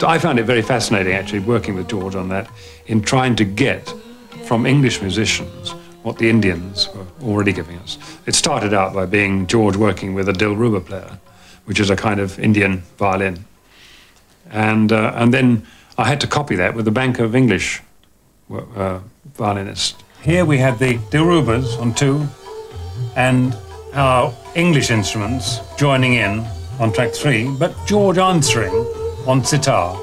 I found it very fascinating, actually, working with George on that, in trying to get from English musicians what the Indians were already giving us. It started out by being George working with a Dilruba player, which is a kind of Indian violin. And then I had to copy that with a bank of English violinists. Here we had the Dilrubas on 2, and our English instruments joining in on track 3, but George answering on sitar.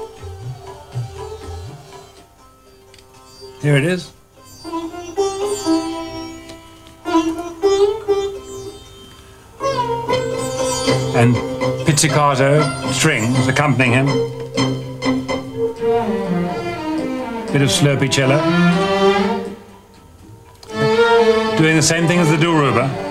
Here it is. And pizzicato strings accompanying him. Bit of slurpy cello. Doing the same thing as the Dilruba.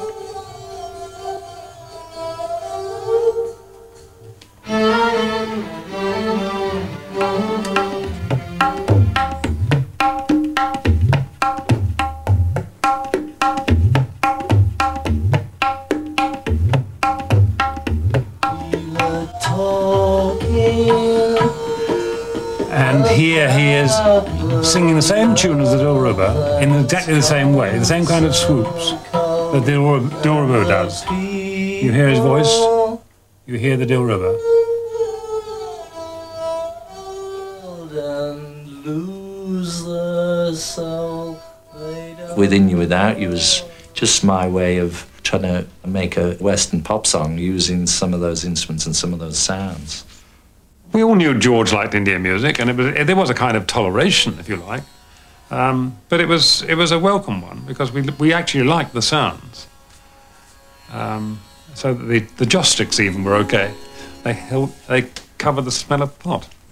And here he is singing the same tune as the Dilruba in exactly the same way, the same kind of swoops that the Dilruba does. You hear his voice, you hear the Dilruba. Within You Without You was just my way of trying to make a Western pop song using some of those instruments and some of those sounds. We all knew George liked Indian music, and there was a kind of toleration, if you like. But it was a welcome one, because we actually liked the sounds. So the joss sticks even were okay. They covered the smell of the pot.